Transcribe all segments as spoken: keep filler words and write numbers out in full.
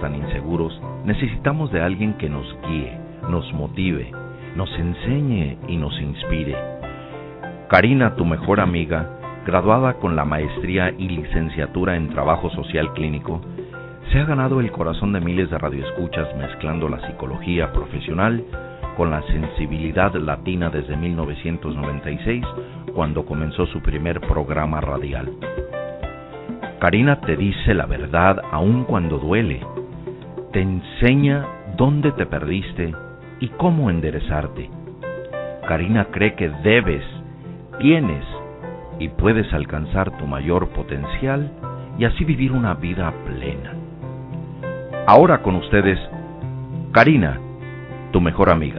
tan inseguros, necesitamos de alguien que nos guíe, nos motive, nos enseñe y nos inspire. Karina, tu mejor amiga, graduada con la maestría y licenciatura en Trabajo Social Clínico, se ha ganado el corazón de miles de radioescuchas mezclando la psicología profesional con la sensibilidad latina desde mil novecientos noventa y seis, cuando comenzó su primer programa radial. Karina te dice la verdad aun cuando duele, te enseña dónde te perdiste y cómo enderezarte. Karina cree que debes, tienes y puedes alcanzar tu mayor potencial y así vivir una vida plena. Ahora con ustedes, Karina, tu mejor amiga.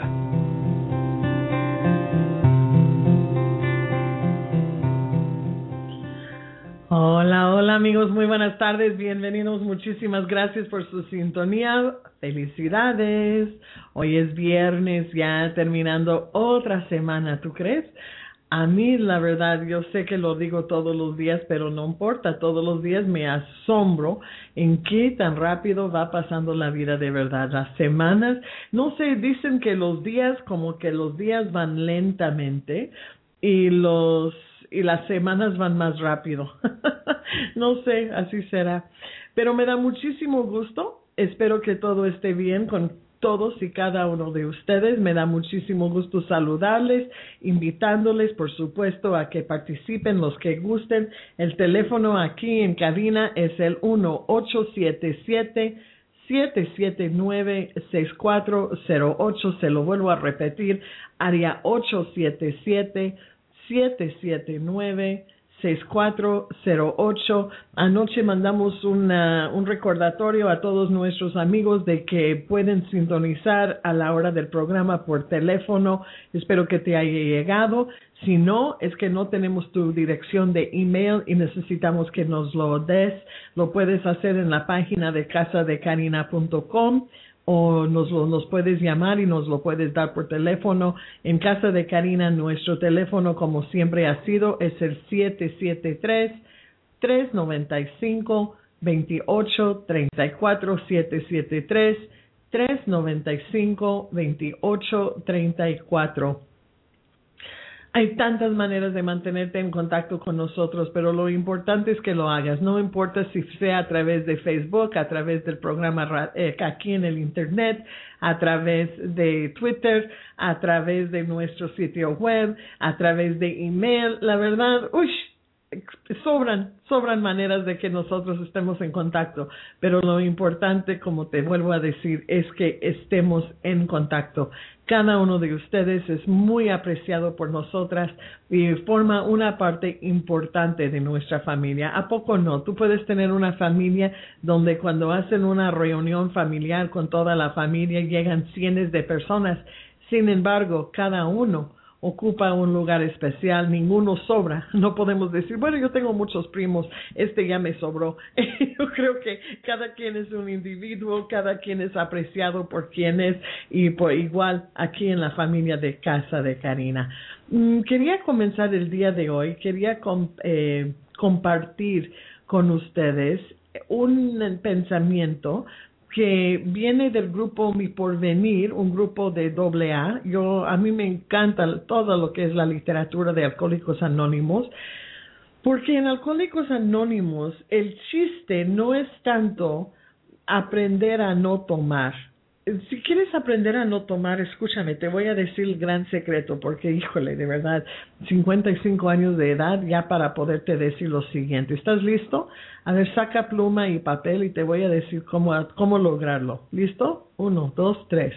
Hola, hola amigos, muy buenas tardes, bienvenidos, muchísimas gracias por su sintonía, felicidades. Hoy es viernes, ya terminando otra semana, ¿tú crees? A mí, la verdad, yo sé que lo digo todos los días, pero no importa, todos los días me asombro en qué tan rápido va pasando la vida de verdad. Las semanas, no sé, dicen que los días, como que los días van lentamente y los y las semanas van más rápido. No sé, así será. Pero me da muchísimo gusto, espero que todo esté bien con todos y cada uno de ustedes. Me da muchísimo gusto saludarles, invitándoles, por supuesto, a que participen los que gusten. El teléfono aquí en cabina es el uno ocho siete siete, siete siete nueve, seis cuatro cero ocho. Se lo vuelvo a repetir, área ocho siete siete, siete siete nueve, seis cuatro cero ocho. Anoche mandamos una, un recordatorio a todos nuestros amigos de que pueden sintonizar a la hora del programa por teléfono. Espero que te haya llegado. Si no, es que no tenemos tu dirección de email y necesitamos que nos lo des. Lo puedes hacer en la página de casa de karina punto com. O nos, lo, nos puedes llamar y nos lo puedes dar por teléfono. En Casa de Karina, nuestro teléfono, como siempre ha sido, es el siete siete tres, tres nueve cinco, dos ocho tres cuatro, siete siete tres, tres nueve cinco, dos ocho tres cuatro. Hay tantas maneras de mantenerte en contacto con nosotros, pero lo importante es que lo hagas. No importa si sea a través de Facebook, a través del programa eh, aquí en el Internet, a través de Twitter, a través de nuestro sitio web, a través de email. La verdad, uy, sobran, sobran maneras de que nosotros estemos en contacto, pero lo importante, como te vuelvo a decir, es que estemos en contacto. Cada uno de ustedes es muy apreciado por nosotras y forma una parte importante de nuestra familia. ¿A poco no? Tú puedes tener una familia donde cuando hacen una reunión familiar con toda la familia llegan cientos de personas. Sin embargo, cada uno ocupa un lugar especial, ninguno sobra. No podemos decir, bueno, yo tengo muchos primos, este ya me sobró. Yo creo que cada quien es un individuo, cada quien es apreciado por quien es, y por igual aquí en la familia de Casa de Karina. Mm, quería comenzar el día de hoy, quería com, eh, compartir con ustedes un pensamiento que viene del grupo Mi Porvenir, un grupo de doble A. Yo, a mí me encanta todo lo que es la literatura de Alcohólicos Anónimos, porque en Alcohólicos Anónimos el chiste no es tanto aprender a no tomar. Si quieres aprender a no tomar, escúchame, te voy a decir el gran secreto, porque, híjole, de verdad, cincuenta y cinco años de edad ya para poderte decir lo siguiente. ¿Estás listo? A ver, saca pluma y papel y te voy a decir cómo, cómo lograrlo. ¿Listo? Uno, dos, tres.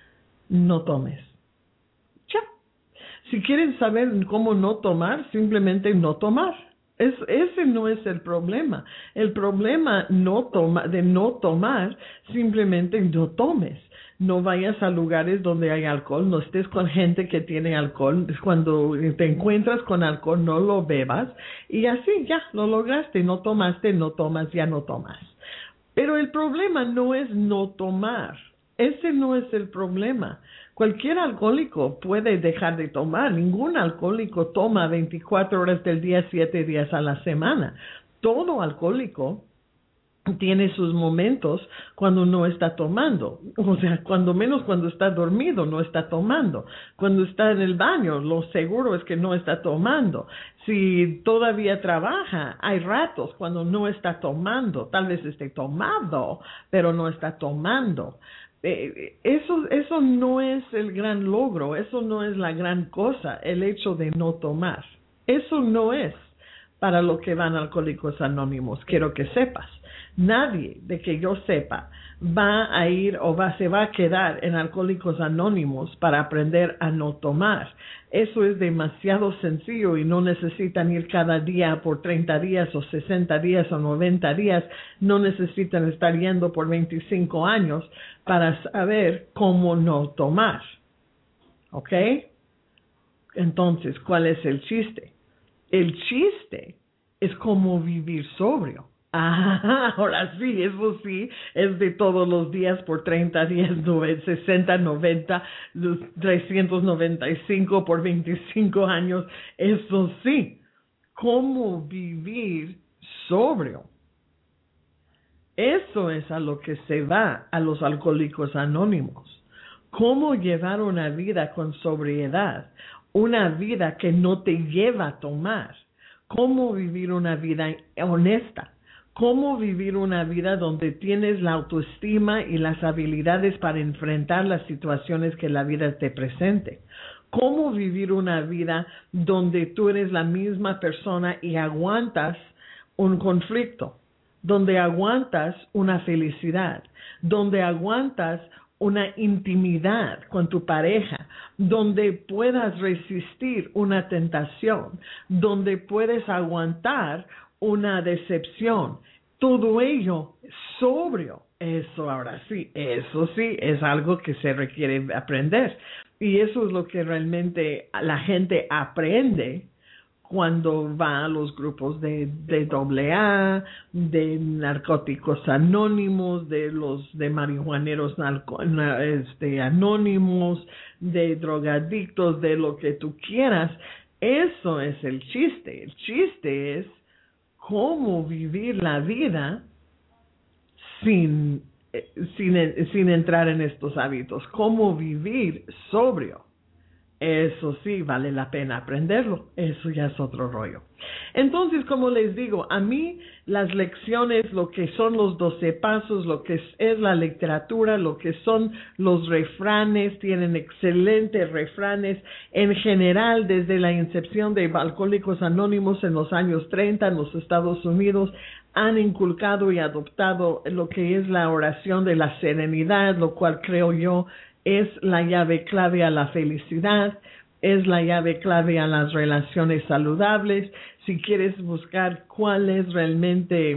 No tomes. Ya. Si quieren saber cómo no tomar, simplemente no tomar. Es, ese no es el problema. El problema no toma, de no tomar, simplemente no tomes. No vayas a lugares donde hay alcohol, no estés con gente que tiene alcohol. Cuando te encuentras con alcohol, no lo bebas. Y así ya, lo lograste. No tomaste, no tomas, ya no tomas. Pero el problema no es no tomar. Ese no es el problema. Cualquier alcohólico puede dejar de tomar. Ningún alcohólico toma veinticuatro horas del día, siete días a la semana. Todo alcohólico tiene sus momentos cuando no está tomando, o sea, cuando menos cuando está dormido no está tomando, cuando está en el baño lo seguro es que no está tomando, si todavía trabaja hay ratos cuando no está tomando, tal vez esté tomado pero no está tomando. Eh, eso, eso no es el gran logro, eso no es la gran cosa, el hecho de no tomar, eso no es para lo que van a Alcohólicos Anónimos, quiero que sepas. Nadie, de que yo sepa, va a ir o va, se va a quedar en Alcohólicos Anónimos para aprender a no tomar. Eso es demasiado sencillo y no necesitan ir cada día por treinta días o sesenta días o noventa días. No necesitan estar yendo por veinticinco años para saber cómo no tomar. ¿Ok? Entonces, ¿cuál es el chiste? El chiste es cómo vivir sobrio. Ah, ahora sí, eso sí, es de todos los días por treinta días, sesenta, noventa, trescientos noventa y cinco por veinticinco años. Eso sí, cómo vivir sobrio. Eso es a lo que se va a los Alcohólicos Anónimos. Cómo llevar una vida con sobriedad, una vida que no te lleva a tomar. Cómo vivir una vida honesta. Cómo vivir una vida donde tienes la autoestima y las habilidades para enfrentar las situaciones que la vida te presente. Cómo vivir una vida donde tú eres la misma persona y aguantas un conflicto, donde aguantas una felicidad, donde aguantas una intimidad con tu pareja, donde puedas resistir una tentación, donde puedes aguantar una decepción, todo ello sobrio. Eso ahora sí, eso sí es algo que se requiere aprender. Y eso es lo que realmente la gente aprende cuando va a los grupos de, de doble A, de narcóticos anónimos, de los de marihuaneros narco, este, anónimos, de drogadictos, de lo que tú quieras. Eso es el chiste. El chiste es cómo vivir la vida sin, sin, sin entrar en estos hábitos, cómo vivir sobrio. Eso sí, vale la pena aprenderlo. Eso ya es otro rollo. Entonces, como les digo, a mí las lecciones, lo que son los doce pasos, lo que es, es la literatura, lo que son los refranes, tienen excelentes refranes. En general, desde la incepción de Alcohólicos Anónimos en los años treinta en los Estados Unidos, han inculcado y adoptado lo que es la oración de la serenidad, lo cual creo yo es la llave clave a la felicidad, es la llave clave a las relaciones saludables. Si quieres buscar cuál es realmente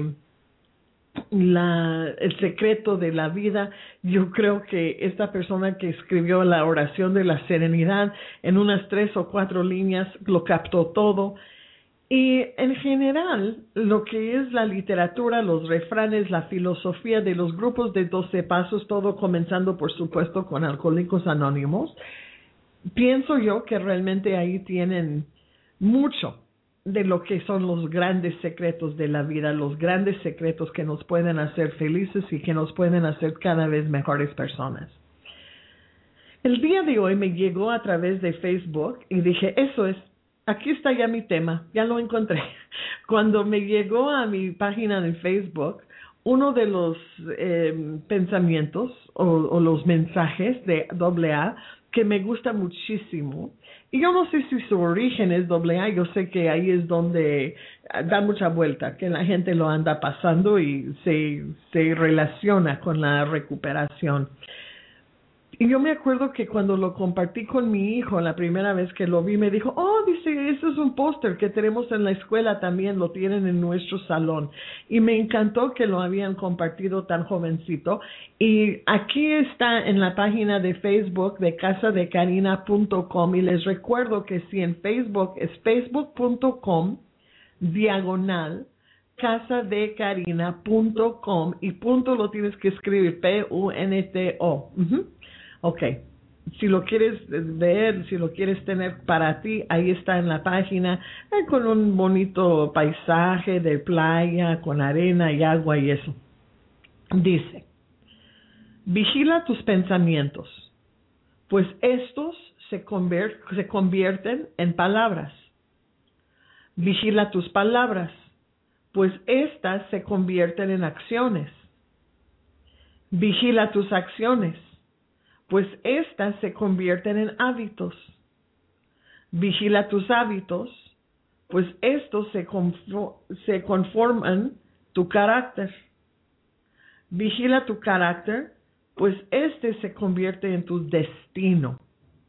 la, el secreto de la vida, yo creo que esta persona que escribió la oración de la serenidad en unas tres o cuatro líneas lo captó todo. Y en general, lo que es la literatura, los refranes, la filosofía de los grupos de doce pasos, todo comenzando, por supuesto, con Alcohólicos Anónimos, pienso yo que realmente ahí tienen mucho de lo que son los grandes secretos de la vida, los grandes secretos que nos pueden hacer felices y que nos pueden hacer cada vez mejores personas. El día de hoy me llegó a través de Facebook y dije, eso es. Aquí está ya mi tema, ya lo encontré. Cuando me llegó a mi página de Facebook, uno de los eh, pensamientos o, o los mensajes de doble A que me gusta muchísimo, y yo no sé si su origen es doble A, yo sé que ahí es donde da mucha vuelta, que la gente lo anda pasando y se, se relaciona con la recuperación. Y yo me acuerdo que cuando lo compartí con mi hijo, la primera vez que lo vi, me dijo, oh, dice, eso es un póster que tenemos en la escuela también, lo tienen en nuestro salón. Y me encantó que lo habían compartido tan jovencito. Y aquí está en la página de Facebook de casa de karina punto com. Y les recuerdo que si en Facebook es facebook punto com, diagonal, casa de karina punto com, y punto lo tienes que escribir, P U N T O. Uh-huh. Ok, si lo quieres ver, si lo quieres tener para ti, ahí está en la página, eh, con un bonito paisaje de playa, con arena y agua y eso. Dice, vigila tus pensamientos, pues estos se, convier- se convierten en palabras. Vigila tus palabras, pues éstas se convierten en acciones. Vigila tus acciones, pues éstas se convierten en hábitos. Vigila tus hábitos, pues estos se, confo- se conforman tu carácter. Vigila tu carácter, pues este se convierte en tu destino.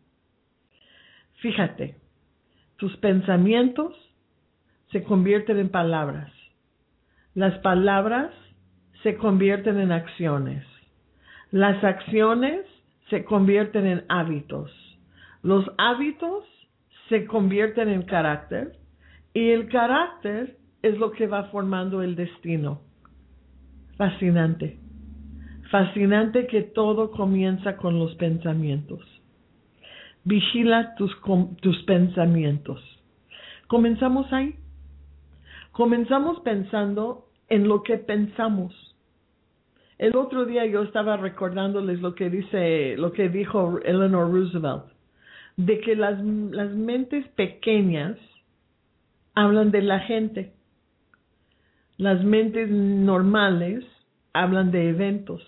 Fíjate, tus pensamientos se convierten en palabras. Las palabras se convierten en acciones. Las acciones se convierten en hábitos. Los hábitos se convierten en carácter y el carácter es lo que va formando el destino. Fascinante. Fascinante que todo comienza con los pensamientos. Vigila tus, tus pensamientos. Comenzamos ahí. Comenzamos pensando en lo que pensamos. El otro día yo estaba recordándoles lo que dice, lo que dijo Eleanor Roosevelt, de que las, las mentes pequeñas hablan de la gente. Las mentes normales hablan de eventos.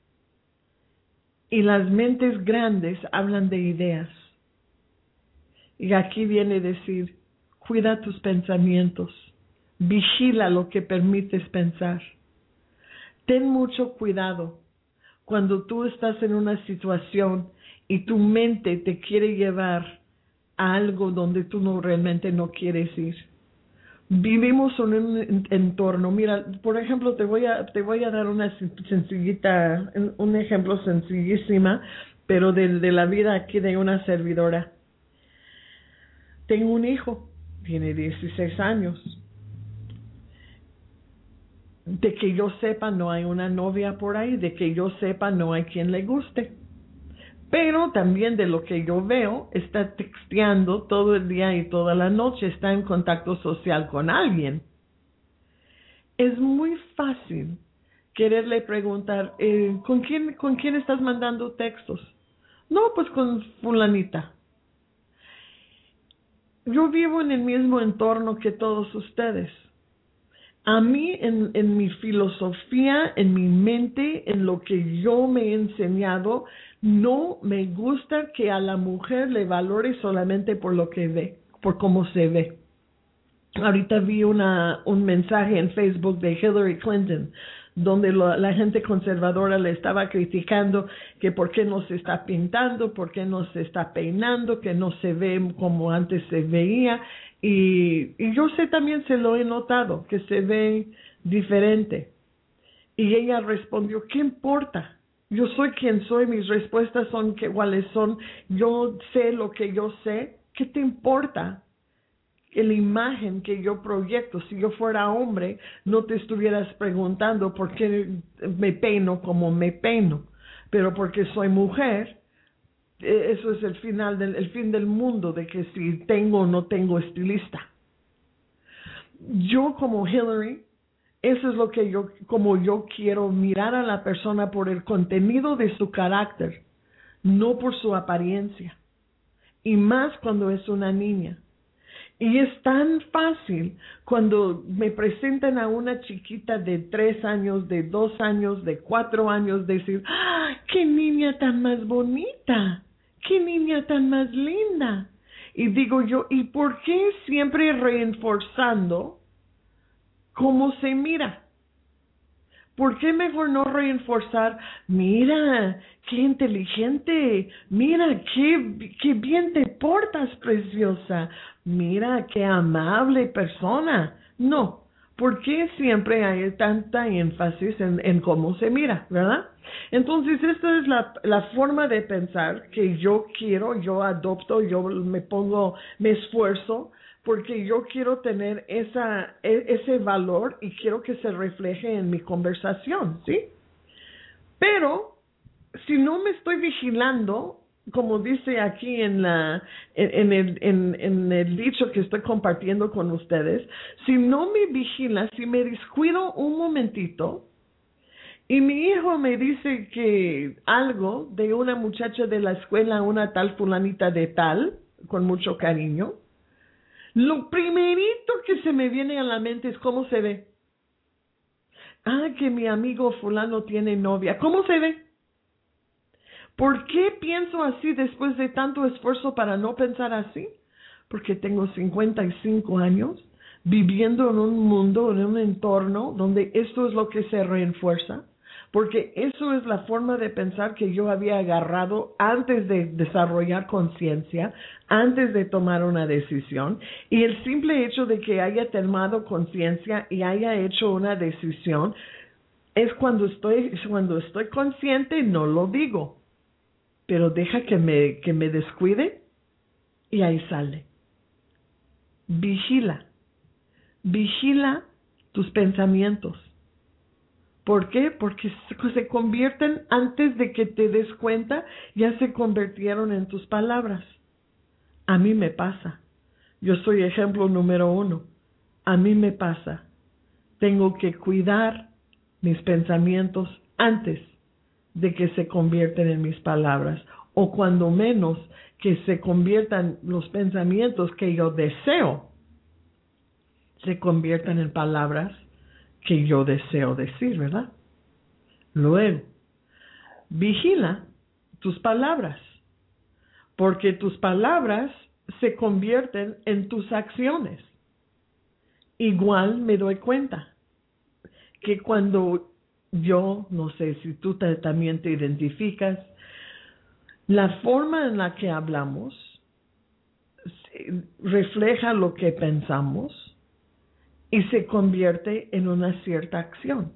Y las mentes grandes hablan de ideas. Y aquí viene a decir, cuida tus pensamientos. Vigila lo que permites pensar. Ten mucho cuidado cuando tú estás en una situación y tu mente te quiere llevar a algo donde tú no realmente no quieres ir. Vivimos en un entorno, mira, por ejemplo, te voy a, te voy a dar una sencillita, un ejemplo sencillísima, pero de, de la vida aquí de una servidora. Tengo un hijo, tiene dieciséis años. De que yo sepa, no hay una novia por ahí, de que yo sepa, no hay quien le guste. Pero también de lo que yo veo, está texteando todo el día y toda la noche, está en contacto social con alguien. Es muy fácil quererle preguntar, eh, ¿con quién, ¿con quién estás mandando textos? No, pues con fulanita. Yo vivo en el mismo entorno que todos ustedes. A mí, en, en mi filosofía, en mi mente, en lo que yo me he enseñado, no me gusta que a la mujer le valore solamente por lo que ve, por cómo se ve. Ahorita vi una, un mensaje en Facebook de Hillary Clinton, donde lo, la gente conservadora le estaba criticando que por qué no se está pintando, por qué no se está peinando, que no se ve como antes se veía. Y, y yo sé también, se lo he notado, que se ve diferente. Y ella respondió, ¿qué importa? Yo soy quien soy, mis respuestas son que, cuáles son, yo sé lo que yo sé, ¿qué te importa? La imagen que yo proyecto. Si yo fuera hombre, no te estuvieras preguntando por qué me peino como me peino, pero porque soy mujer, eso es el final del el fin del mundo, de que si tengo o no tengo estilista. Yo como Hillary, eso es lo que yo, como yo quiero mirar a la persona por el contenido de su carácter, no por su apariencia, y más cuando es una niña. Y es tan fácil cuando me presentan a una chiquita de tres años, de dos años, de cuatro años, decir, ¡ah, qué niña tan más bonita! ¡Qué niña tan más linda! Y digo yo, ¿y por qué siempre reforzando cómo se mira? ¿Por qué mejor no reforzar? Mira, qué inteligente. Mira, qué, qué bien te portas, preciosa. Mira, qué amable persona. No, ¿por qué siempre hay tanta énfasis en, en cómo se mira, verdad? Entonces, esta es la, la forma de pensar que yo quiero, yo adopto, yo me pongo, me esfuerzo, porque yo quiero tener esa, ese valor y quiero que se refleje en mi conversación, ¿sí? Pero, si no me estoy vigilando, como dice aquí en, la, en, en, el, en, en el dicho que estoy compartiendo con ustedes, si no me vigila, si me descuido un momentito Y mi hijo me dice que algo de una muchacha de la escuela, una tal fulanita de tal, con mucho cariño. Lo primerito que se me viene a la mente es cómo se ve. Ah, que mi amigo fulano tiene novia. ¿Cómo se ve? ¿Por qué pienso así después de tanto esfuerzo para no pensar así? Porque tengo cincuenta y cinco años viviendo en un mundo, en un entorno donde esto es lo que se refuerza. Porque eso es la forma de pensar que yo había agarrado antes de desarrollar conciencia, antes de tomar una decisión. Y el simple hecho de que haya tomado conciencia y haya hecho una decisión, es cuando estoy, cuando estoy consciente, no lo digo. Pero deja que me, que me descuide y ahí sale. Vigila. Vigila tus pensamientos. ¿Por qué? Porque se convierten, antes de que te des cuenta, ya se convirtieron en tus palabras. A mí me pasa. Yo soy ejemplo número uno. A mí me pasa. Tengo que cuidar mis pensamientos antes de que se convierten en mis palabras. O cuando menos que se conviertan los pensamientos que yo deseo, se conviertan en palabras que yo deseo decir, ¿verdad? Luego, vigila tus palabras, porque tus palabras se convierten en tus acciones. Igual me doy cuenta que cuando yo, no sé si tú te, también te identificas, la forma en la que hablamos refleja lo que pensamos y se convierte en una cierta acción.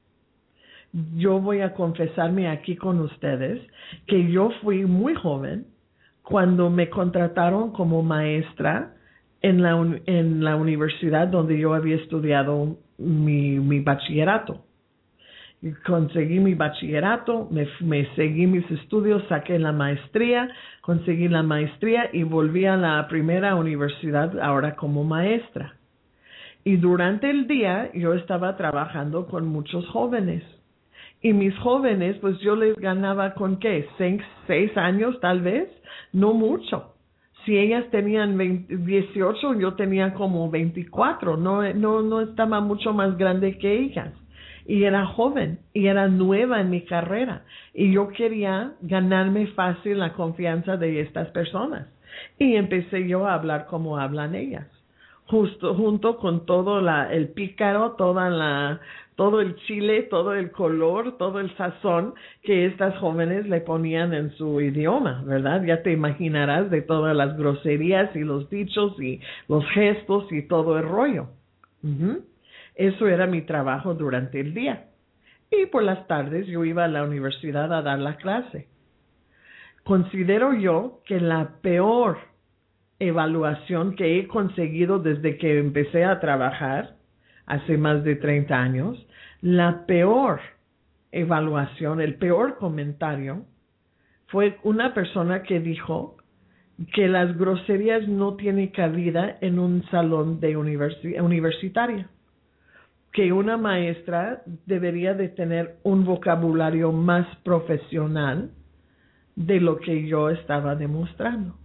Yo voy a confesarme aquí con ustedes que yo fui muy joven cuando me contrataron como maestra en la, en la universidad donde yo había estudiado mi, mi bachillerato. Conseguí mi bachillerato, me, me seguí mis estudios, saqué la maestría, conseguí la maestría y volví a la primera universidad ahora como maestra. Y durante el día yo estaba trabajando con muchos jóvenes. Y mis jóvenes, pues yo les ganaba con qué, seis, seis años tal vez, no mucho. Si ellas tenían veinte, dieciocho, yo tenía como veinticuatro, no, no, no estaba mucho más grande que ellas. Y era joven, y era nueva en mi carrera. Y yo quería ganarme fácil la confianza de estas personas. Y empecé yo a hablar como hablan ellas. Justo, junto con todo la, el pícaro, toda la, todo el chile, todo el color, todo el sazón que estas jóvenes le ponían en su idioma, ¿verdad? Ya te imaginarás de todas las groserías y los dichos y los gestos y todo el rollo. Uh-huh. Eso era mi trabajo durante el día. Y por las tardes yo iba a la universidad a dar la clase. Considero yo que la peor evaluación que he conseguido desde que empecé a trabajar hace más de treinta años, la peor evaluación, el peor comentario fue una persona que dijo que las groserías no tienen cabida en un salón de universi- universitaria, que una maestra debería de tener un vocabulario más profesional de lo que yo estaba demostrando.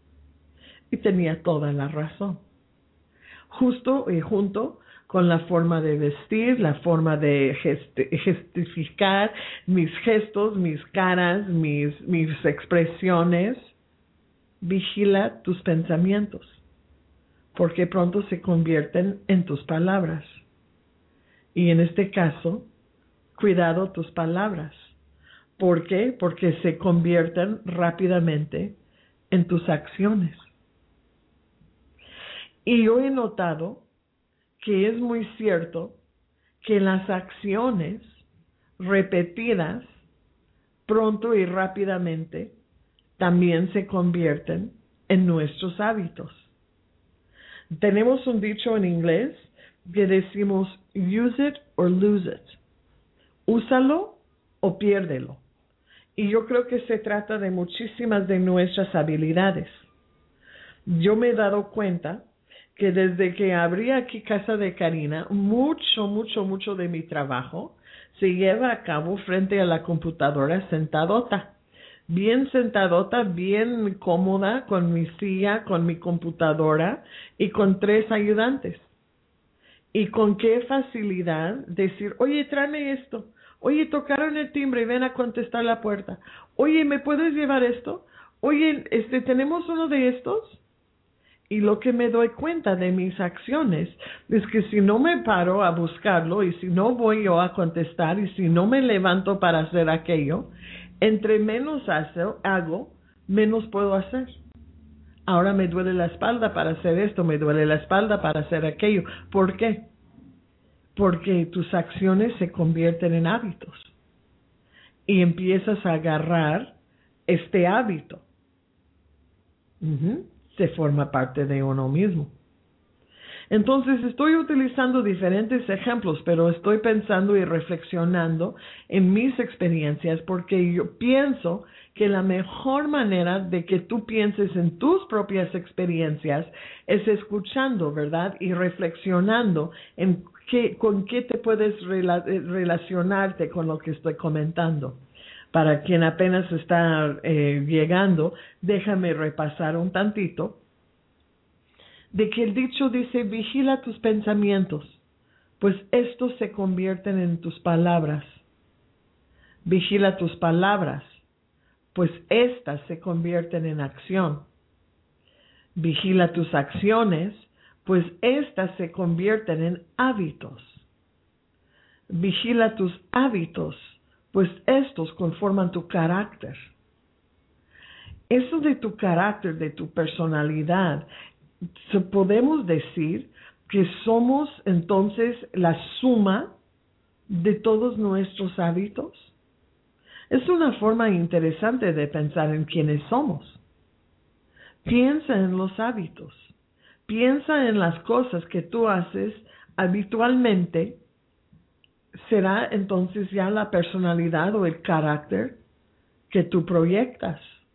Y tenía toda la razón. Justo y junto con la forma de vestir, la forma de gest- gestificar mis gestos, mis caras, mis, mis expresiones. Vigila tus pensamientos, porque pronto se convierten en tus palabras. Y en este caso, cuidado tus palabras. ¿Por qué? Porque se convierten rápidamente en tus acciones. Y yo he notado que es muy cierto que las acciones repetidas pronto y rápidamente también se convierten en nuestros hábitos. Tenemos un dicho en inglés que decimos use it or lose it. Úsalo o piérdelo. Y yo creo que se trata de muchísimas de nuestras habilidades. Yo me he dado cuenta que desde que abrí aquí Casa de Karina, mucho, mucho, mucho de mi trabajo se lleva a cabo frente a la computadora sentadota. Bien sentadota, bien cómoda, con mi silla, con mi computadora y con tres ayudantes. Y con qué facilidad decir, oye, tráeme esto. Oye, tocaron el timbre y ven a contestar la puerta. Oye, ¿me puedes llevar esto? Oye, este, ¿tenemos uno de estos? Y lo que me doy cuenta de mis acciones es que si no me paro a buscarlo y si no voy yo a contestar y si no me levanto para hacer aquello, entre menos hago, menos puedo hacer. Ahora me duele la espalda para hacer esto, me duele la espalda para hacer aquello. ¿Por qué? Porque tus acciones se convierten en hábitos y empiezas a agarrar este hábito. Uh-huh. Se forma parte de uno mismo. Entonces estoy utilizando diferentes ejemplos, pero estoy pensando y reflexionando en mis experiencias porque yo pienso que la mejor manera de que tú pienses en tus propias experiencias es escuchando, ¿verdad? Y reflexionando en qué, con qué te puedes rela- relacionarte con lo que estoy comentando. Para quien apenas está eh, llegando, déjame repasar un tantito de que el dicho dice, vigila tus pensamientos, pues estos se convierten en tus palabras. Vigila tus palabras, pues estas se convierten en acción. Vigila tus acciones, pues estas se convierten en hábitos. Vigila tus hábitos, pues estos conforman tu carácter. Eso de tu carácter, de tu personalidad, podemos decir que somos entonces la suma de todos nuestros hábitos. Es una forma interesante de pensar en quiénes somos. Piensa en los hábitos. Piensa en las cosas que tú haces habitualmente. Será entonces ya la personalidad o el carácter que tú proyectas.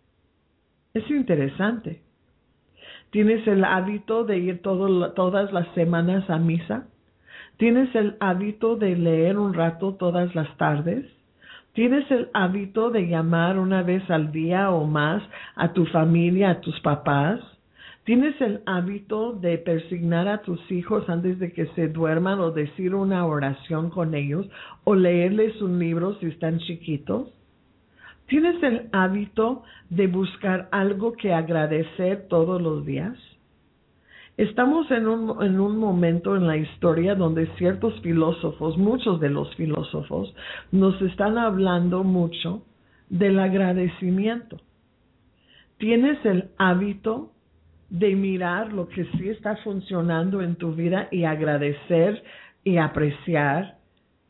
Es interesante. ¿Tienes el hábito de ir todo, todas las semanas a misa? ¿Tienes el hábito de leer un rato todas las tardes? ¿Tienes el hábito de llamar una vez al día o más a tu familia, a tus papás? ¿Tienes el hábito de persignar a tus hijos antes de que se duerman o decir una oración con ellos o leerles un libro si están chiquitos? ¿Tienes el hábito de buscar algo que agradecer todos los días? Estamos en un, en un momento en la historia donde ciertos filósofos, muchos de los filósofos, nos están hablando mucho del agradecimiento. ¿Tienes el hábito de mirar lo que sí está funcionando en tu vida y agradecer y apreciar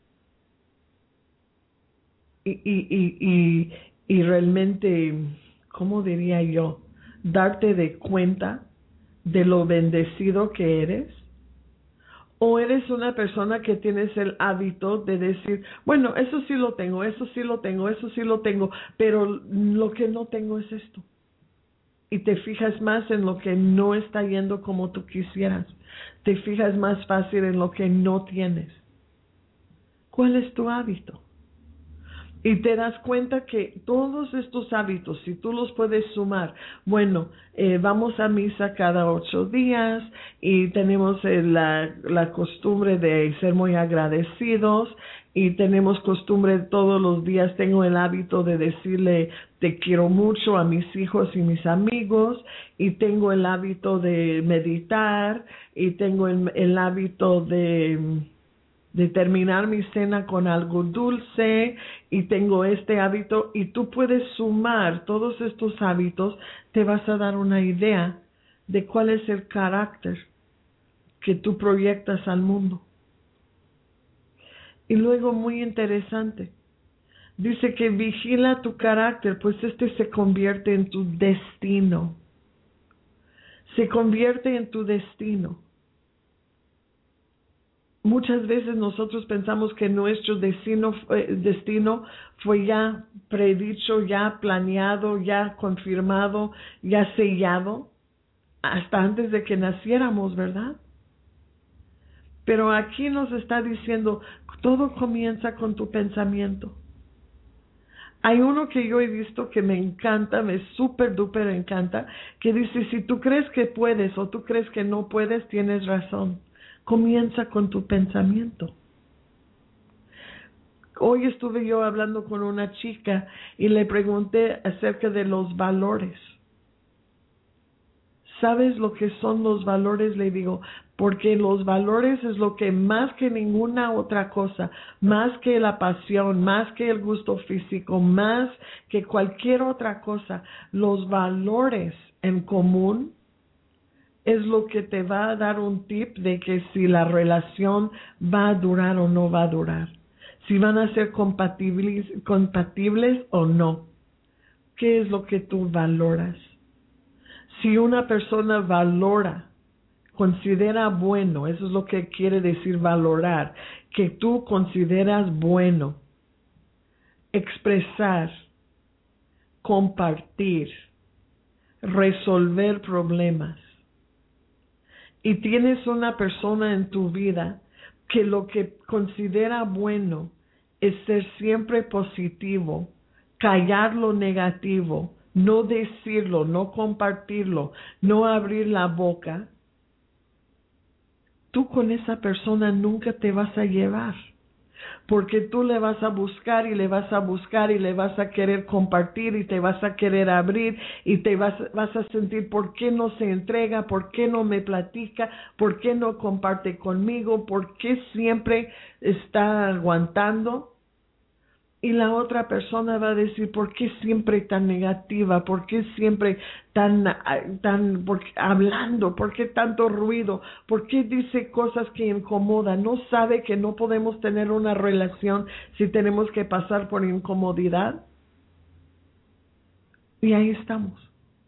y, y, y, y, y realmente, ¿cómo diría yo? Darte de cuenta de lo bendecido que eres? ¿O eres una persona que tienes el hábito de decir, bueno, eso sí lo tengo, eso sí lo tengo, eso sí lo tengo, pero lo que no tengo es esto? Y te fijas más en lo que no está yendo como tú quisieras. Te fijas más fácil en lo que no tienes. ¿Cuál es tu hábito? Y te das cuenta que todos estos hábitos, si tú los puedes sumar, bueno, eh, vamos a misa cada ocho días y tenemos eh, la, la costumbre de ser muy agradecidos y tenemos costumbre todos los días, tengo el hábito de decirle te quiero mucho a mis hijos y mis amigos y tengo el hábito de meditar y tengo el, el hábito de... de terminar mi cena con algo dulce y tengo este hábito y tú puedes sumar todos estos hábitos, te vas a dar una idea de cuál es el carácter que tú proyectas al mundo. Y luego, muy interesante, dice que vigila tu carácter, pues este se convierte en tu destino. Se convierte en tu destino. Muchas veces nosotros pensamos que nuestro destino, eh, destino fue ya predicho, ya planeado, ya confirmado, ya sellado hasta antes de que naciéramos, ¿verdad? Pero aquí nos está diciendo, todo comienza con tu pensamiento. Hay uno que yo he visto que me encanta, me súper duper encanta, que dice, si tú crees que puedes o tú crees que no puedes, tienes razón. Comienza con tu pensamiento. Hoy estuve yo hablando con una chica y le pregunté acerca de los valores. ¿Sabes lo que son los valores? Le digo, porque los valores es lo que más que ninguna otra cosa, más que la pasión, más que el gusto físico, más que cualquier otra cosa, los valores en común es lo que te va a dar un tip de que si la relación va a durar o no va a durar, si van a ser compatibles, compatibles o no. ¿Qué es lo que tú valoras? Si una persona valora, considera bueno, eso es lo que quiere decir valorar, que tú consideras bueno, expresar, compartir, resolver problemas. Y tienes una persona en tu vida que lo que considera bueno es ser siempre positivo, callar lo negativo, no decirlo, no compartirlo, no abrir la boca, tú con esa persona nunca te vas a llevar, porque tú le vas a buscar y le vas a buscar y le vas a querer compartir y te vas a querer abrir y te vas, vas a sentir por qué no se entrega, por qué no me platica, por qué no comparte conmigo, por qué siempre está aguantando. Y la otra persona va a decir, ¿por qué siempre tan negativa? ¿Por qué siempre tan, tan por, hablando? ¿Por qué tanto ruido? ¿Por qué dice cosas que incomodan? ¿No sabe que no podemos tener una relación si tenemos que pasar por incomodidad? Y ahí estamos.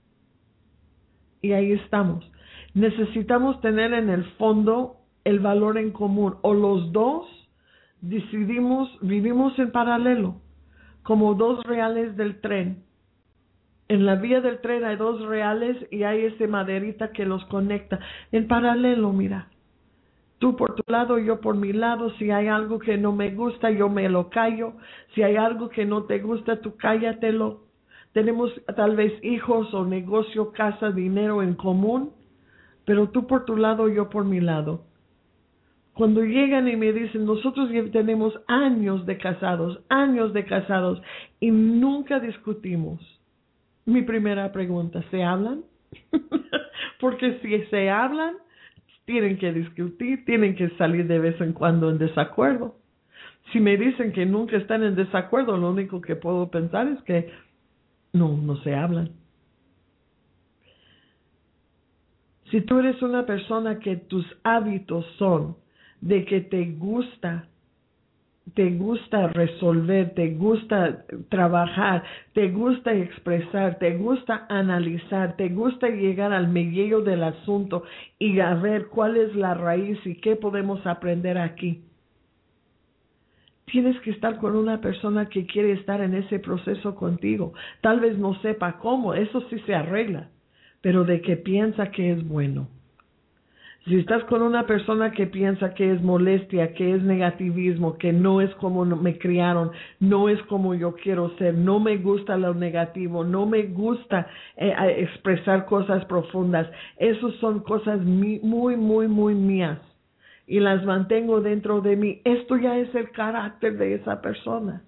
Y ahí estamos. Necesitamos tener en el fondo el valor en común. O los dos decidimos, vivimos en paralelo, como dos reales del tren. En la vía del tren hay dos reales y hay ese maderita que los conecta. En paralelo, mira. Tú por tu lado, yo por mi lado. Si hay algo que no me gusta, yo me lo callo. Si hay algo que no te gusta, tú cállatelo. Tenemos tal vez hijos o negocio, casa, dinero en común, pero tú por tu lado, yo por mi lado. Cuando llegan y me dicen, nosotros tenemos años de casados, años de casados, y nunca discutimos. Mi primera pregunta, ¿se hablan? Porque si se hablan, tienen que discutir, tienen que salir de vez en cuando en desacuerdo. Si me dicen que nunca están en desacuerdo, lo único que puedo pensar es que no, no se hablan. Si tú eres una persona que tus hábitos son de que te gusta, te gusta resolver, te gusta trabajar, te gusta expresar, te gusta analizar, te gusta llegar al meollo del asunto y a ver cuál es la raíz y qué podemos aprender aquí. Tienes que estar con una persona que quiere estar en ese proceso contigo. Tal vez no sepa cómo, eso sí se arregla, pero de que piensa que es bueno. Si estás con una persona que piensa que es molestia, que es negativismo, que no es como me criaron, no es como yo quiero ser, no me gusta lo negativo, no me gusta eh, expresar cosas profundas, esas son cosas muy, muy, muy, muy mías y las mantengo dentro de mí. Esto ya es el carácter de esa persona.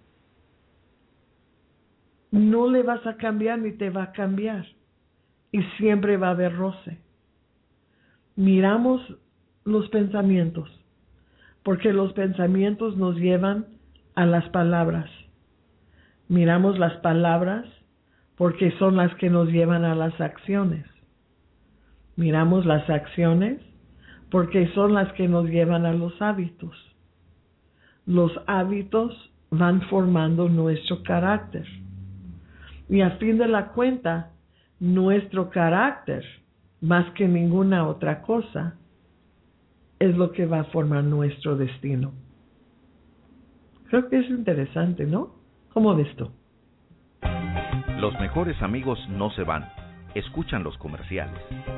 No le vas a cambiar ni te va a cambiar y siempre va a haber roce. Miramos los pensamientos, porque los pensamientos nos llevan a las palabras. Miramos las palabras, porque son las que nos llevan a las acciones. Miramos las acciones, porque son las que nos llevan a los hábitos. Los hábitos van formando nuestro carácter. Y a fin de la cuenta, nuestro carácter, más que ninguna otra cosa, es lo que va a formar nuestro destino. Creo que es interesante, ¿no? ¿Cómo ves tú? Los mejores amigos no se van, escuchan los comerciales.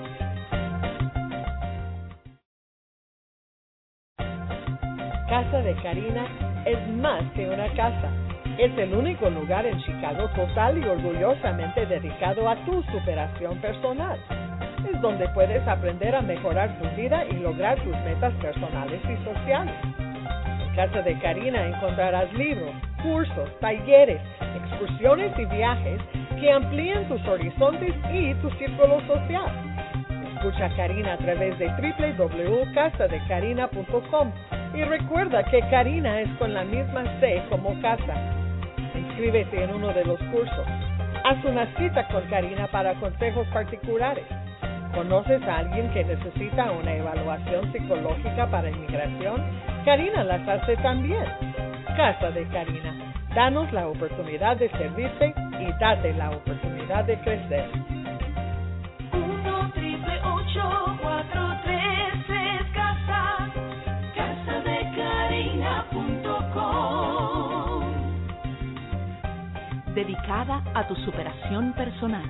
Casa de Karina es más que una casa. Es el único lugar en Chicago total y orgullosamente dedicado a tu superación personal. Es donde puedes aprender a mejorar tu vida y lograr tus metas personales y sociales. En Casa de Karina encontrarás libros, cursos, talleres, excursiones y viajes que amplíen tus horizontes y tu círculo social. Escucha a Karina a través de doble u doble u doble u punto casa de karina punto com y recuerda que Karina es con la misma C como casa. Inscríbete en uno de los cursos. Haz una cita con Karina para consejos particulares. ¿Conoces a alguien que necesita una evaluación psicológica para inmigración? Karina las hace también. Casa de Karina. Danos la oportunidad de servirte y date la oportunidad de crecer. uno triple ocho cuatro tres tres casa, casa de karina punto com. Dedicada a tu superación personal.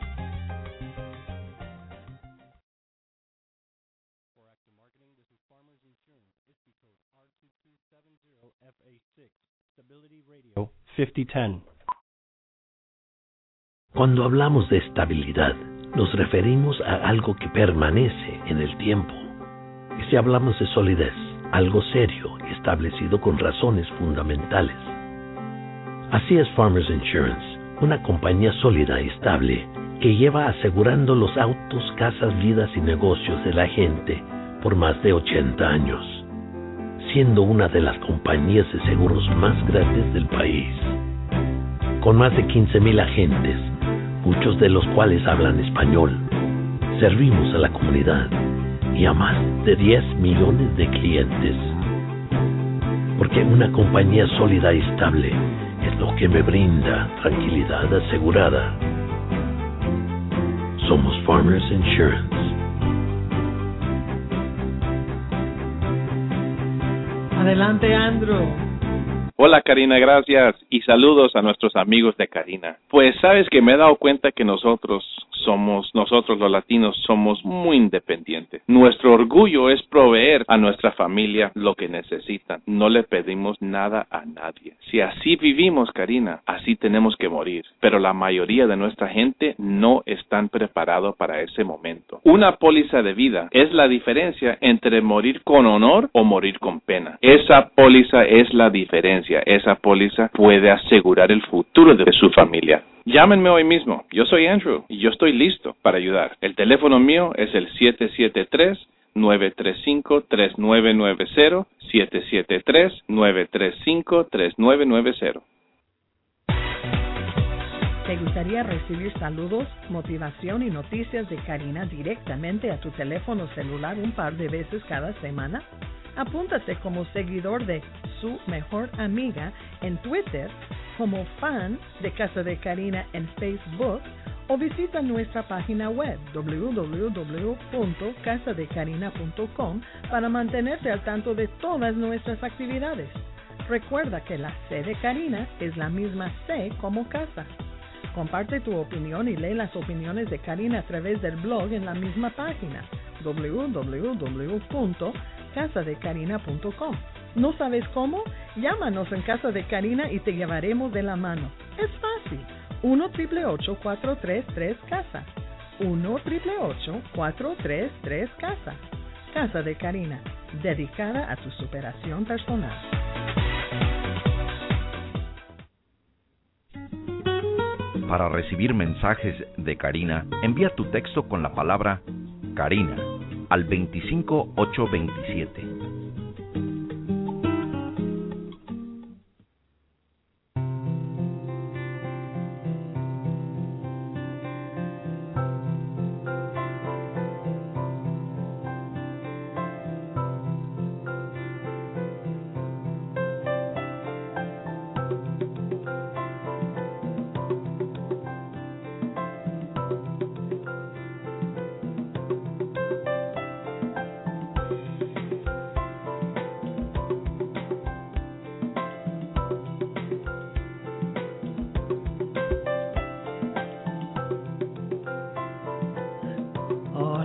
cincuenta diez. Cuando hablamos de estabilidad, nos referimos a algo que permanece en el tiempo. Y si hablamos de solidez, algo serio y establecido con razones fundamentales. Así es Farmers Insurance, una compañía sólida y estable que lleva asegurando los autos, casas, vidas y negocios de la gente por más de ochenta años, siendo una de las compañías de seguros más grandes del país. Con más de quince mil agentes, muchos de los cuales hablan español, servimos a la comunidad y a más de diez millones de clientes. Porque una compañía sólida y estable es lo que me brinda tranquilidad asegurada. Somos Farmers Insurance. Adelante, Andrew. Hola Karina, gracias y saludos a nuestros amigos de Karina. Pues sabes que me he dado cuenta que nosotros somos, nosotros los latinos somos muy independientes. Nuestro orgullo es proveer a nuestra familia lo que necesitan. No le pedimos nada a nadie. Si así vivimos, Karina, así tenemos que morir. Pero la mayoría de nuestra gente no están preparados para ese momento. Una póliza de vida es la diferencia entre morir con honor o morir con pena. Esa póliza es la diferencia. Esa póliza puede asegurar el futuro de su familia. Llámenme hoy mismo. Yo soy Andrew y yo estoy listo para ayudar. El teléfono mío es el siete siete tres, nueve tres cinco, tres nueve nueve cero, siete siete tres, nueve tres cinco, tres nueve nueve cero. ¿Te gustaría recibir saludos, motivación y noticias de Karina directamente a tu teléfono celular un par de veces cada semana? Apúntate como seguidor de Su Mejor Amiga en Twitter, como fan de Casa de Karina en Facebook o visita nuestra página web doble u doble u doble u punto casa de karina punto com para mantenerte al tanto de todas nuestras actividades. Recuerda que la C de Karina es la misma C como casa. Comparte tu opinión y lee las opiniones de Karina a través del blog en la misma página doble u doble u doble u punto casa de karina punto com. ¿No sabes cómo? Llámanos en Casa de Karina y te llevaremos de la mano. Es fácil. uno, ocho ocho ocho, cuatro tres tres, casa. uno, ocho ocho ocho, cuatro tres tres, casa. Casa de Karina, dedicada a tu superación personal. Para recibir mensajes de Karina, envía tu texto con la palabra Karina al veinticinco ocho veintisiete.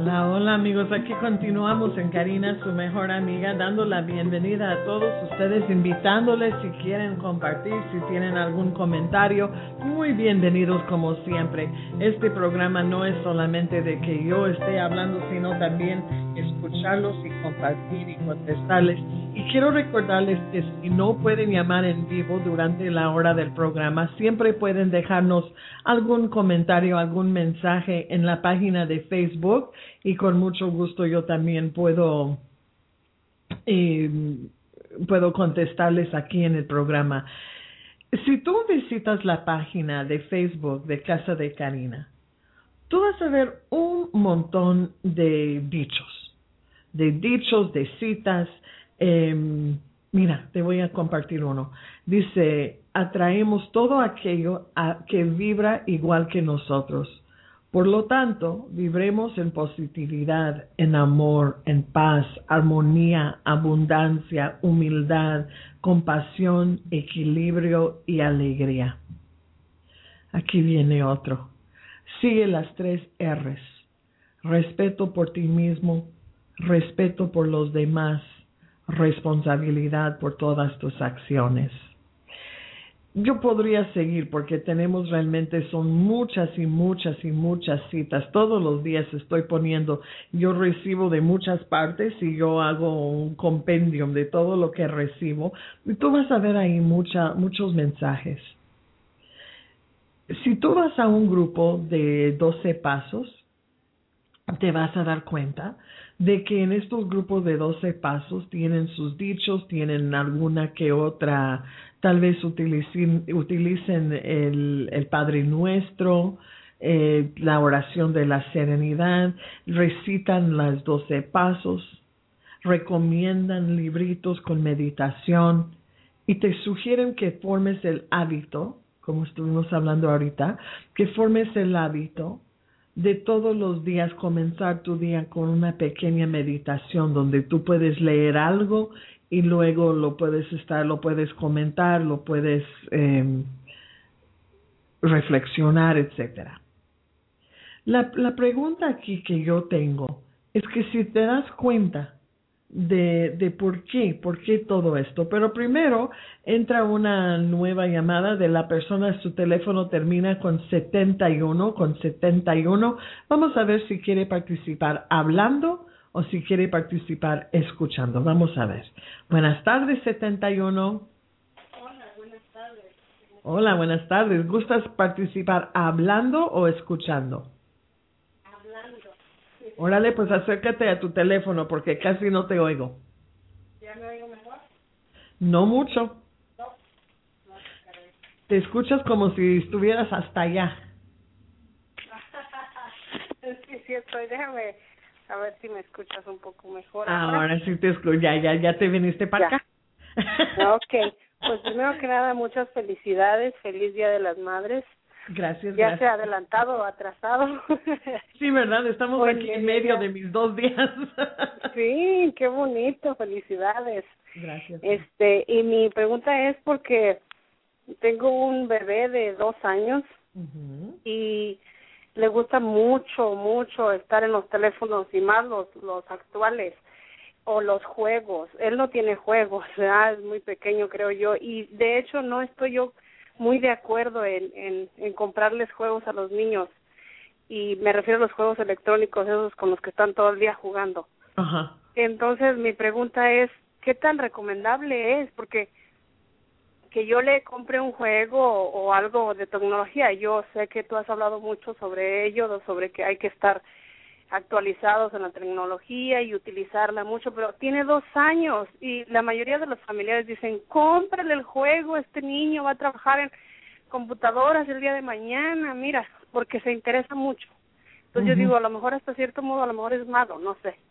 Hola, hola amigos, aquí continuamos en Karina, su mejor amiga, dando la bienvenida a todos ustedes, invitándoles si quieren compartir, si tienen algún comentario, muy bienvenidos como siempre. Este programa no es solamente de que yo esté hablando, sino también escucharlos y compartir y contestarles. Y quiero recordarles que si no pueden llamar en vivo durante la hora del programa, siempre pueden dejarnos algún comentario, algún mensaje en la página de Facebook y con mucho gusto yo también puedo, eh, puedo contestarles aquí en el programa. Si tú visitas la página de Facebook de Casa de Karina, tú vas a ver un montón de dichos, de dichos, de citas. Eh, mira, te voy a compartir uno. Dice, atraemos todo aquello a, que vibra igual que nosotros. Por lo tanto, vibremos en positividad, en amor, en paz, armonía, abundancia, humildad, compasión, equilibrio y alegría. Aquí viene otro. Sigue las tres R's. Respeto por ti mismo, respeto por los demás, responsabilidad por todas tus acciones. Yo podría seguir porque tenemos realmente, son muchas y muchas y muchas citas. Todos los días estoy poniendo, yo recibo de muchas partes y yo hago un compendium de todo lo que recibo. Y tú vas a ver ahí mucha, muchos mensajes. Si tú vas a un grupo de doce pasos, te vas a dar cuenta de que en estos grupos de doce pasos tienen sus dichos, tienen alguna que otra, tal vez utilicen, utilicen el, el Padre Nuestro, eh, la oración de la serenidad, recitan las doce pasos, recomiendan libritos con meditación y te sugieren que formes el hábito, como estuvimos hablando ahorita, que formes el hábito de todos los días comenzar tu día con una pequeña meditación donde tú puedes leer algo y luego lo puedes estar, lo puedes comentar, lo puedes eh, reflexionar, etcétera. La, la pregunta aquí que yo tengo es que si te das cuenta de, de por qué, por qué todo esto. Pero primero entra una nueva llamada de la persona, su teléfono termina con setenta y uno, con setenta y uno. Vamos a ver si quiere participar hablando o si quiere participar escuchando. Vamos a ver. Buenas tardes, setenta y uno. Hola, buenas tardes. Hola, buenas tardes. ¿Gustas participar hablando o escuchando? Hablando. Órale, pues acércate a tu teléfono porque casi no te oigo. ¿Ya me oigo mejor? No mucho. No. No, caray. Te escuchas como si estuvieras hasta allá. Sí, sí estoy. Déjame a ver si me escuchas un poco mejor. Ahora, Ahora sí te escucho. Ya, ya, ya te viniste para ya. acá. Ok. Pues primero que nada, muchas felicidades. Feliz Día de las Madres. Gracias, ya gracias. sea adelantado o atrasado. Sí, ¿verdad? Estamos Muy aquí bien, en medio ya. de mis dos días. Sí, qué bonito. Felicidades. Gracias. Este, y mi pregunta es porque tengo un bebé de dos años Uh-huh. y le gusta mucho, mucho estar en los teléfonos y más los, los actuales o los juegos. Él no tiene juegos, ¿verdad? Es muy pequeño, creo yo, y de hecho no estoy yo muy de acuerdo en, en, en comprarles juegos a los niños, y me refiero a los juegos electrónicos, esos con los que están todo el día jugando. Ajá. Entonces mi pregunta es, ¿qué tan recomendable es? Porque que yo le compre un juego o, o algo de tecnología, yo sé que tú has hablado mucho sobre ello, sobre que hay que estar actualizados en la tecnología y utilizarla mucho, pero tiene dos años y la mayoría de los familiares dicen, cómprale el juego, este niño va a trabajar en computadoras el día de mañana, mira, porque se interesa mucho. Entonces uh-huh. yo digo, a lo mejor hasta cierto modo, a lo mejor es malo, no sé.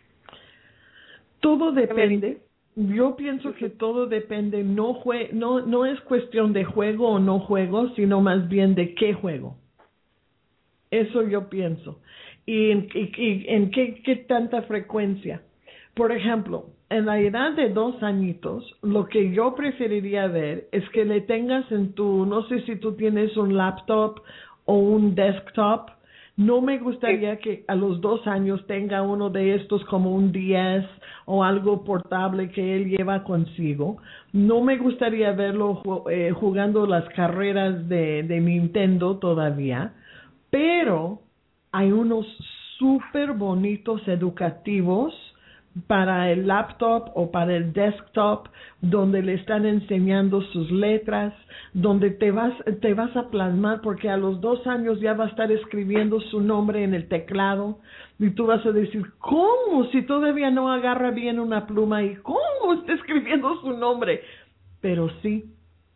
Todo depende. Yo pienso que todo depende, no jue no no es cuestión de juego o no juego, sino más bien de qué juego. Eso yo pienso. Y en, y, y en qué, qué tanta frecuencia. Por ejemplo, en la edad de dos añitos, lo que yo preferiría ver es que le tengas en tu, no sé si tú tienes un laptop o un desktop, No me gustaría que a los dos años tenga uno de estos como un diez o algo portable que él lleva consigo. No me gustaría verlo eh, jugando las carreras de, de Nintendo todavía, pero hay unos súper bonitos educativos para el laptop o para el desktop, donde le están enseñando sus letras, donde te vas, te vas a plasmar, porque a los dos años ya va a estar escribiendo su nombre en el teclado, y tú vas a decir, ¿cómo? Si todavía no agarra bien una pluma, y ¿cómo está escribiendo su nombre? Pero sí,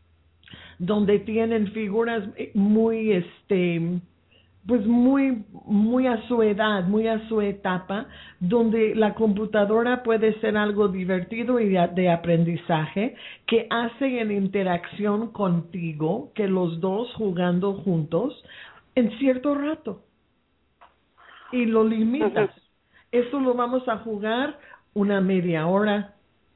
donde tienen figuras muy, este... pues muy, muy a su edad, muy a su etapa, donde la computadora puede ser algo divertido y de, de aprendizaje, que hace en interacción contigo, que los dos jugando juntos, en cierto rato. Y lo limitas. Eso lo vamos a jugar una media hora.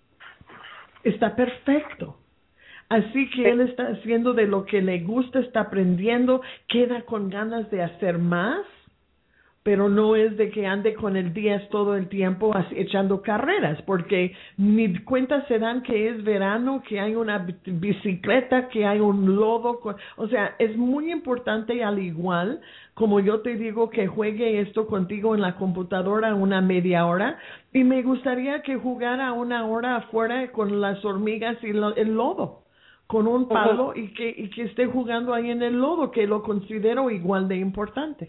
Está perfecto. Así que él está haciendo de lo que le gusta, está aprendiendo, queda con ganas de hacer más, pero no es de que ande con el diez todo el tiempo así, echando carreras, porque ni cuenta se dan que es verano, que hay una bicicleta, que hay un lodo. O sea, es muy importante, al igual como yo te digo, que juegue esto contigo en la computadora una media hora, y me gustaría que jugara una hora afuera con las hormigas y lo, el lodo, con un palo, uh-huh. y que y que esté jugando ahí en el lodo, que lo considero igual de importante.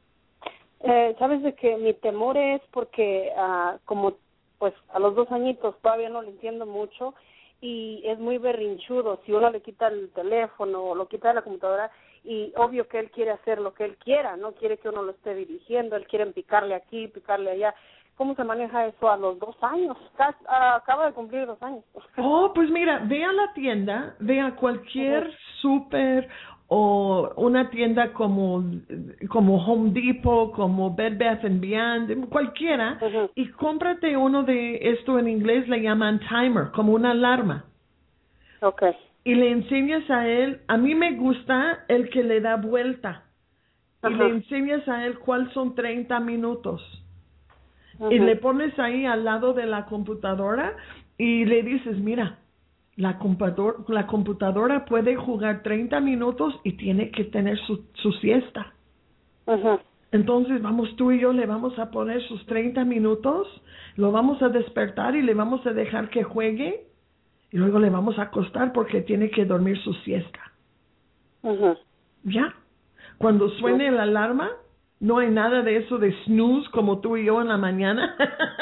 Eh, Sabes de que mi temor es porque uh, como pues a los dos añitos todavía no lo entiendo mucho y es muy berrinchudo. Si uno le quita el teléfono o lo quita de la computadora, y obvio que él quiere hacer lo que él quiera, no quiere que uno lo esté dirigiendo, él quiere picarle aquí, picarle allá. ¿Cómo se maneja eso a los dos años? Acaba de cumplir dos años. Oh, pues mira, ve a la tienda, ve a cualquier uh-huh. súper o una tienda como, como Home Depot, como Bed Bath and Beyond, cualquiera, uh-huh. y cómprate uno de esto, en inglés le llaman timer, como una alarma. Okay. Y le enseñas a él, a mí me gusta el que le da vuelta, uh-huh. y le enseñas a él cuáles son treinta minutos. Uh-huh. Y le pones ahí al lado de la computadora y le dices, mira, la computadora, la computadora puede jugar treinta minutos y tiene que tener su, su siesta. Uh-huh. Entonces vamos tú y yo, le vamos a poner sus treinta minutos, lo vamos a despertar y le vamos a dejar que juegue, y luego le vamos a acostar porque tiene que dormir su siesta. Uh-huh. Ya, cuando suene la alarma, no hay nada de eso de snooze como tú y yo en la mañana.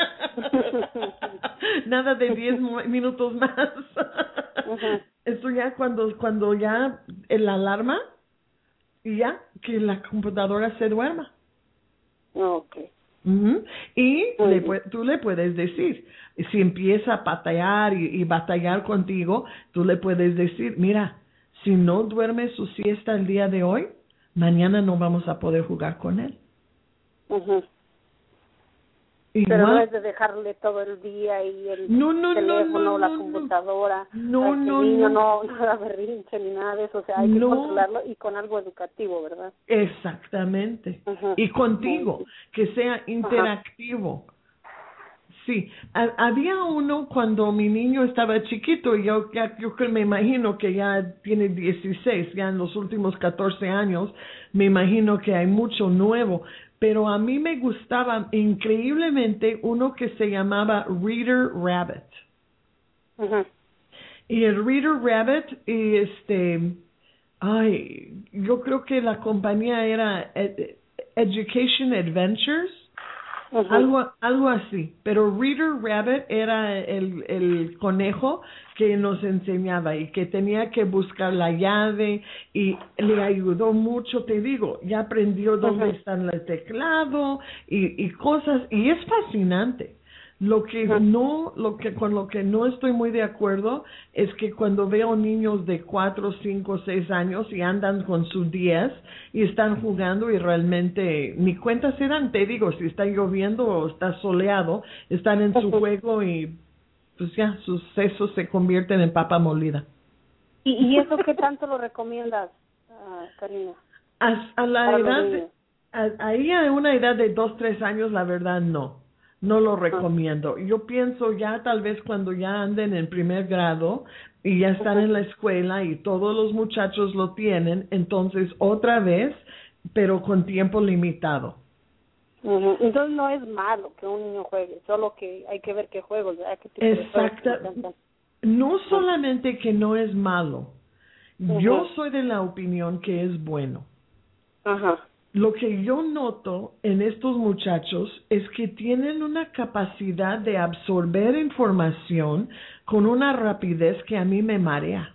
Nada de diez minutos más. Uh-huh. Eso ya cuando cuando ya la alarma, y ya que la computadora se duerma. Okay. Uh-huh. Y uh-huh. le, tú le puedes decir, si empieza a batallar y, y batallar contigo, tú le puedes decir, mira, si no duerme su siesta el día de hoy, mañana no vamos a poder jugar con él. Uh-huh. Igual, pero no es de dejarle todo el día y el no, no, teléfono, no, no, la no, computadora, no, para que no, el niño no. no, no haga berrinche ni nada de eso. O sea, hay no. que controlarlo y con algo educativo, ¿verdad? Exactamente. Uh-huh. Y contigo, uh-huh. que sea interactivo. Uh-huh. Sí, ha, había uno cuando mi niño estaba chiquito, y yo, ya, yo me imagino que ya tiene dieciséis, ya en los últimos catorce años, me imagino que hay mucho nuevo, pero a mí me gustaba increíblemente uno que se llamaba Reader Rabbit. Uh-huh. Y el Reader Rabbit, y este, ay, yo creo que la compañía era Ed, Education Adventures. Uh-huh. Algo, algo así, pero Reader Rabbit era el, el conejo que nos enseñaba y que tenía que buscar la llave, y le ayudó mucho, te digo, ya aprendió dónde uh-huh. está el teclado y, y cosas, y es fascinante. Lo que uh-huh. no, lo que con lo que no estoy muy de acuerdo es que cuando veo niños de cuatro, cinco, seis años y andan con sus diez y están jugando y realmente ni cuenta se dan, te digo, si está lloviendo o está soleado, están en su uh-huh. juego y pues ya sus sesos se convierten en papa molida. ¿Y, y eso qué tanto lo recomiendas, uh, Karina? A, a la edad de, a- ahí a una edad de dos, tres años, la verdad no, no lo recomiendo. Yo pienso ya tal vez cuando ya anden en primer grado y ya están en la escuela y todos los muchachos lo tienen, entonces otra vez, pero con tiempo limitado. Ujú. Entonces no es malo que un niño juegue, solo que hay que ver qué juegos, ¿verdad? ¿Qué tipo de juegos Exacta. le encantan? No solamente que no es malo, yo Ujú. soy de la opinión que es bueno. Ajá. Lo que yo noto en estos muchachos es que tienen una capacidad de absorber información con una rapidez que a mí me marea.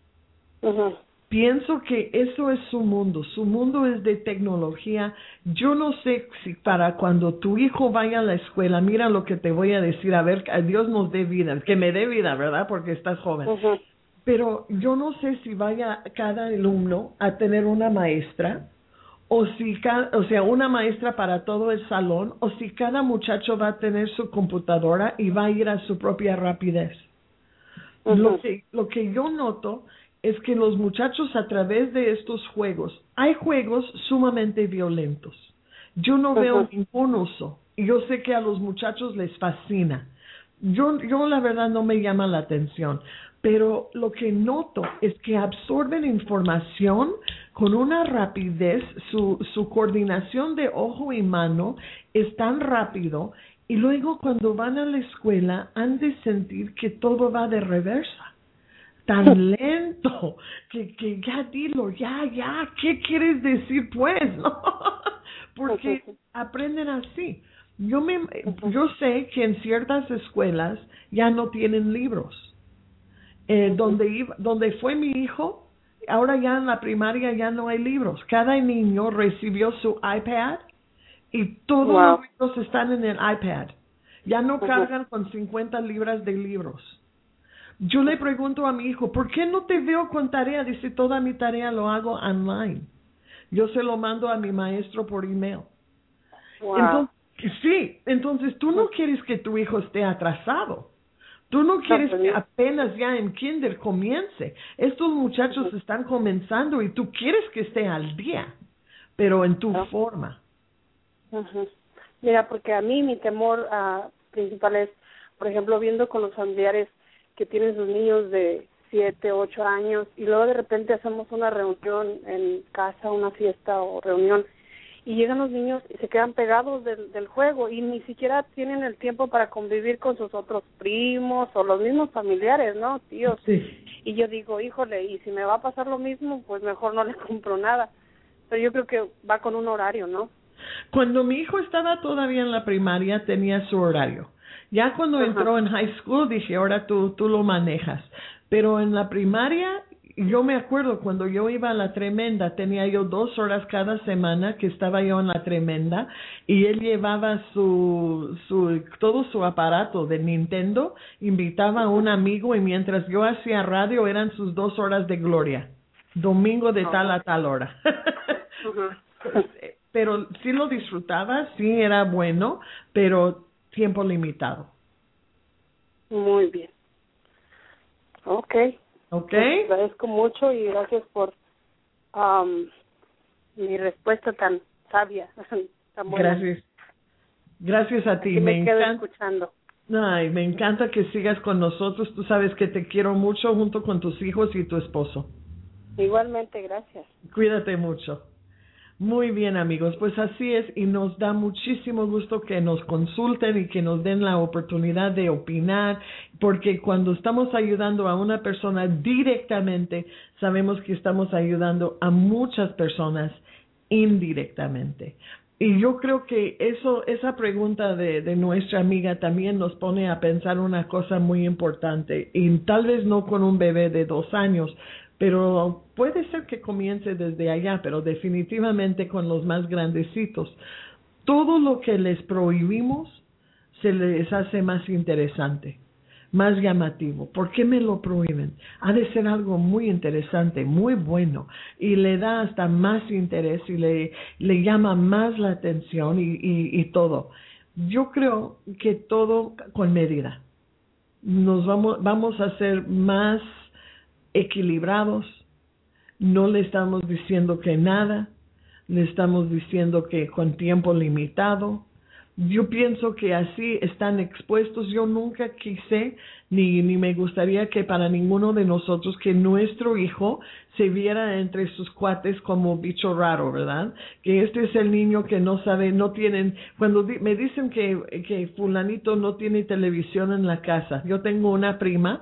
Ujú. Pienso que eso es su mundo, su mundo es de tecnología. Yo no sé si para cuando tu hijo vaya a la escuela, mira lo que te voy a decir, a ver, a Dios nos dé vida, que me dé vida, ¿verdad? Porque estás joven. Ujú. Pero yo no sé si vaya cada alumno a tener una maestra, o si ca- o sea, una maestra para todo el salón, o si cada muchacho va a tener su computadora y va a ir a su propia rapidez. Ujú. Lo que, lo que yo noto es que los muchachos a través de estos juegos, hay juegos sumamente violentos. Yo no veo Ujú. ningún uso. Y yo sé que a los muchachos les fascina. Yo, yo la verdad no me llama la atención. Pero lo que noto es que absorben información con una rapidez, su, su coordinación de ojo y mano es tan rápido y luego cuando van a la escuela han de sentir que todo va de reversa. Tan lento, que, que ya dilo, ya, ya, ¿qué quieres decir pues? ¿No? Porque aprenden así. Yo, me, yo sé que en ciertas escuelas ya no tienen libros. Eh, donde, iba, donde fue mi hijo, ahora ya en la primaria ya no hay libros. Cada niño recibió su iPad y todos Wow. los libros están en el iPad. Ya no cargan con cincuenta libras de libros. Yo le pregunto a mi hijo, ¿por qué no te veo con tarea? Dice, toda mi tarea lo hago online. Yo se lo mando a mi maestro por email. Wow. Entonces, sí, entonces tú no quieres que tu hijo esté atrasado. Tú no quieres pues que no. apenas ya en kinder comience. Estos muchachos están comenzando y tú quieres que esté al día, pero en tu No. forma. Ujú. Mira, porque a mí mi temor ah, principal es, por ejemplo, viendo con los familiares que tienen sus niños de siete, ocho años y luego de repente hacemos una reunión en casa, una fiesta o reunión y llegan los niños y se quedan pegados del, del juego y ni siquiera tienen el tiempo para convivir con sus otros primos o los mismos familiares, ¿no? Tíos. Sí. Y yo digo, híjole, y si me va a pasar lo mismo, pues mejor no le compro nada. Pero yo creo que va con un horario, ¿no? Cuando mi hijo estaba todavía en la primaria tenía su horario. Ya cuando Ajá. entró en high school dije, ahora tú, tú lo manejas. Pero en la primaria, yo me acuerdo cuando yo iba a la tremenda, tenía yo dos horas cada semana que estaba yo en la tremenda y él llevaba su, su, todo su aparato de Nintendo, invitaba a un amigo y mientras yo hacía radio eran sus dos horas de gloria. Domingo de tal a tal hora. Ajá. Pero sí lo disfrutaba, sí era bueno, pero tiempo limitado. Muy bien. Ok. ¿Ok? Te agradezco mucho y gracias por um, mi respuesta tan sabia, tan buena. Gracias. Gracias a ti. Aquí me, Me quedo encanta. escuchando. Ay, me encanta que sigas con nosotros. Tú sabes que te quiero mucho junto con tus hijos y tu esposo. Igualmente, gracias. Cuídate mucho. Muy bien, amigos, pues así es y nos da muchísimo gusto que nos consulten y que nos den la oportunidad de opinar, porque cuando estamos ayudando a una persona directamente, sabemos que estamos ayudando a muchas personas indirectamente. Y yo creo que eso, esa pregunta de, de nuestra amiga también nos pone a pensar una cosa muy importante, y tal vez no con un bebé de dos años, pero puede ser que comience desde allá, pero definitivamente con los más grandecitos. Todo lo que les prohibimos se les hace más interesante, más llamativo. ¿Por qué me lo prohíben? Ha de ser algo muy interesante, muy bueno, y le da hasta más interés y le, le llama más la atención y, y, y todo. Yo creo que todo con medida. Nos vamos, vamos a ser más equilibrados, no le estamos diciendo que nada, le estamos diciendo que con tiempo limitado. Yo pienso que así están expuestos. Yo nunca quise ni, ni me gustaría que para ninguno de nosotros que nuestro hijo se viera entre sus cuates como bicho raro, ¿verdad? Que este es el niño que no sabe, no tienen, cuando di, me dicen que, que fulanito no tiene televisión en la casa. Yo tengo una prima